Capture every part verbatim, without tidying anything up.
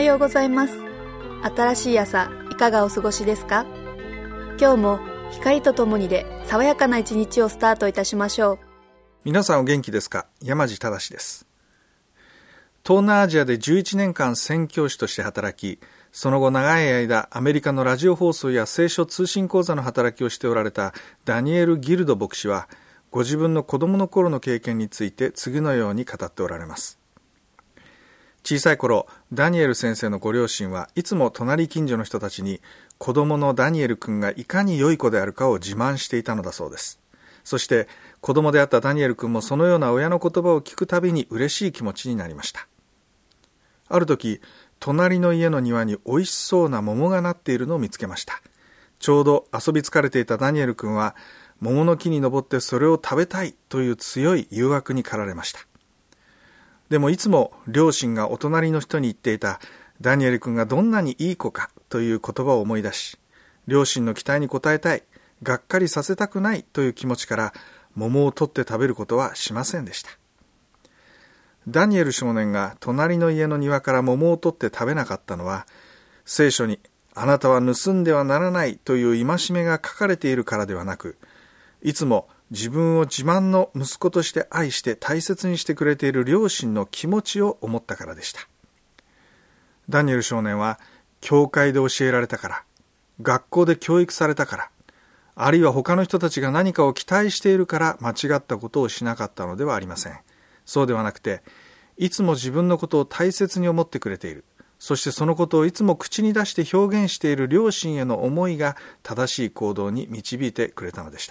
ようございます。新しい朝いかがお過ごしですか？今日も光とともにで爽やかな一日をスタートいたしましょう。 皆さんお元気ですか？山地正です。東南アジアでじゅういちねんかん宣教師として働き、その後長い間アメリカのラジオ放送や聖書通信講座の働きをしておられたダニエル・ギルド牧師は、ご自分の子供の頃の経験について次のように語っておられます。小さい頃、ダニエル先生のご両親はいつも隣近所の人たちに子供のダニエル君がいかに良い子であるかを自慢していたのだそうです。そして子供であったダニエル君もそのような親の言葉を聞くたびに嬉しい気持ちになりました。ある時、隣の家の庭に美味しそうな桃がなっているのを見つけました。ちょうど遊び疲れていたダニエル君は桃の木に登ってそれを食べたいという強い誘惑に駆られました。でもいつも両親がお隣の人に言っていたダニエル君がどんなにいい子かという言葉を思い出し、両親の期待に応えたい、がっかりさせたくないという気持ちから桃を取って食べることはしませんでした。ダニエル少年が隣の家の庭から桃を取って食べなかったのは、聖書にあなたは盗んではならないという戒めが書かれているからではなく、いつも自分を自慢の息子として愛して大切にしてくれている両親の気持ちを思ったからでした。ダニエル少年は教会で教えられたから、学校で教育されたから、あるいは他の人たちが何かを期待しているから間違ったことをしなかったのではありません。そうではなくて、いつも自分のことを大切に思ってくれている、そしてそのことをいつも口に出して表現している両親への思いが正しい行動に導いてくれたのでした。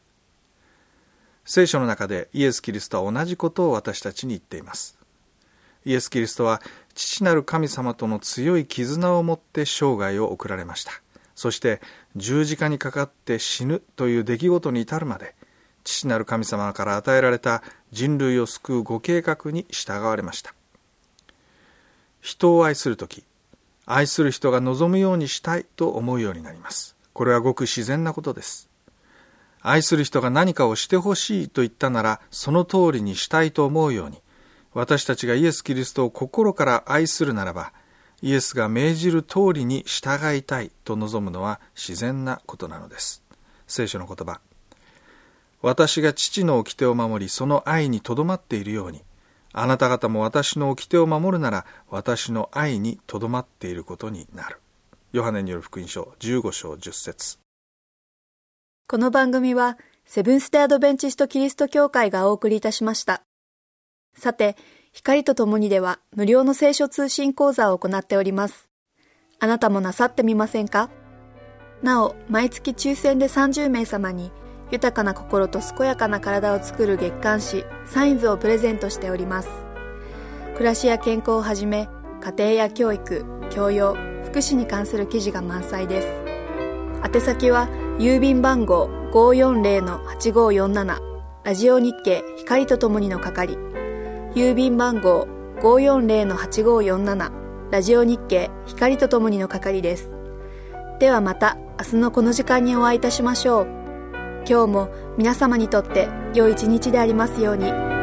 聖書の中でイエス・キリストは同じことを私たちに言っています。イエス・キリストは父なる神様との強い絆を持って生涯を送られました。そして十字架にかかって死ぬという出来事に至るまで、父なる神様から与えられた人類を救うご計画に従われました。人を愛するとき、愛する人が望むようにしたいと思うようになります。これはごく自然なことです。愛する人が何かをしてほしいと言ったなら、その通りにしたいと思うように、私たちがイエス・キリストを心から愛するならば、イエスが命じる通りに従いたいと望むのは自然なことなのです。聖書の言葉、私が父の掟を守り、その愛にとどまっているように、あなた方も私の掟を守るなら、私の愛にとどまっていることになる。ヨハネによる福音書じゅうごしょうじゅっせつ。 この番組はセブンステアドベンチストキリスト教会がお送りいたしました。さて、光とともにでは無料の聖書通信講座を行っております。あなたもなさってみませんか？なお、毎月抽選でさんじゅうめいさまに豊かな心と健やかな体を作る月刊誌サインズをプレゼントしております。暮らしや健康をはじめ、家庭や教育、教養、福祉に関する記事が満載です。宛先は郵便番号 ごーよんぜろのはちごーよんなな ラジオ日経光とともにの係、郵便番号 ごーよんぜろのはちごーよんなな ラジオ日経光とともにの係です。ではまた明日のこの時間にお会いいたしましょう。今日も皆様にとって良い一日でありますように。